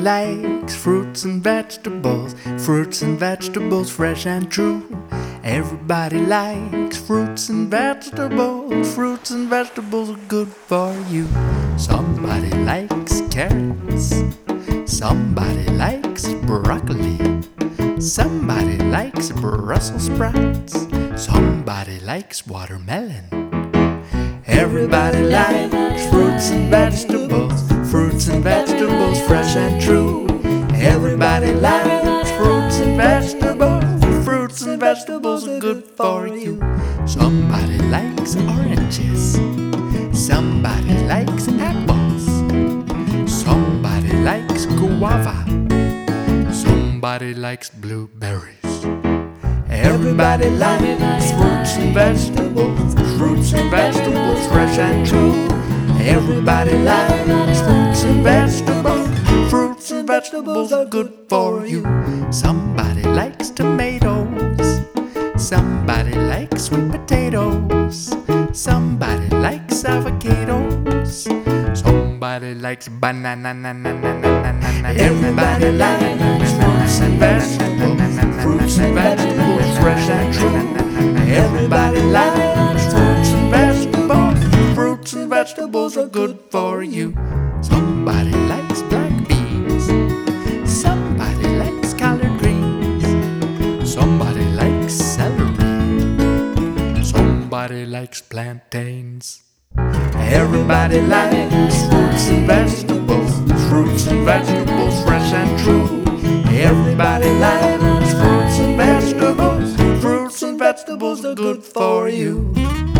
likes fruits and vegetables, fresh and true. Everybody likes fruits and vegetables are good for you. Somebody likes carrots, somebody likes broccoli, somebody likes Brussels sprouts, somebody likes watermelon. Everybody likes fruits and vegetables, fresh and true. Everybody likes fruits and vegetables are good for you. Somebody likes oranges, somebody likes apples, somebody likes guava, somebody likes blueberries. Everybody likes fruits and vegetables, fresh and true. Everybody likes fruits and vegetables are good for you. Somebody likes tomatoes, somebody likes sweet potatoes, somebody likes avocados, somebody likes banana. Everybody likes fruits and vegetables, fresh and true. Everybody likes fruits and vegetables are good for you. Somebody likes black beans, somebody likes collard greens, somebody likes celery, somebody likes plantains. Everybody likes fruits and vegetables, fresh and true. Everybody likes fruits and vegetables are good for you.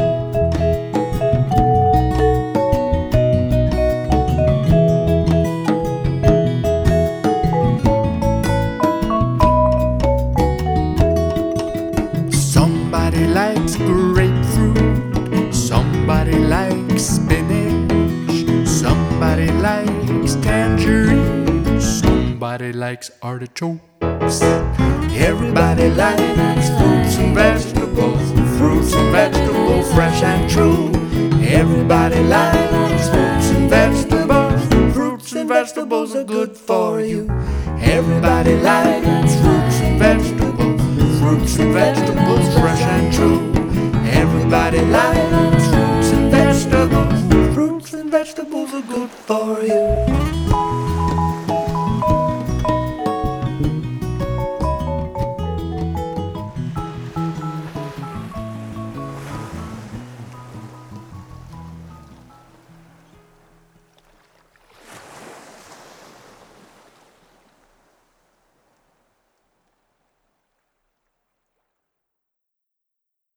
Somebody likes grapefruit, somebody likes spinach, somebody likes tangerine, somebody likes artichokes. Everybody likes fruits and vegetables, fresh and true. Everybody likes fruits and vegetables are good for you. Everybody likes fruits and vegetables, fresh and true. Everybody likes fruits and vegetables are good for you.